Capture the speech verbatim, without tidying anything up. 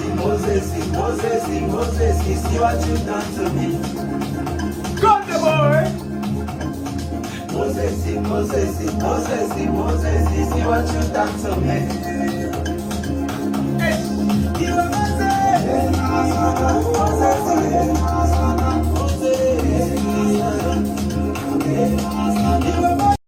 Moses, Moses, Moses, see what you done to me. Got the boy. Moses, Moses, Moses, Moses, see what you done to me.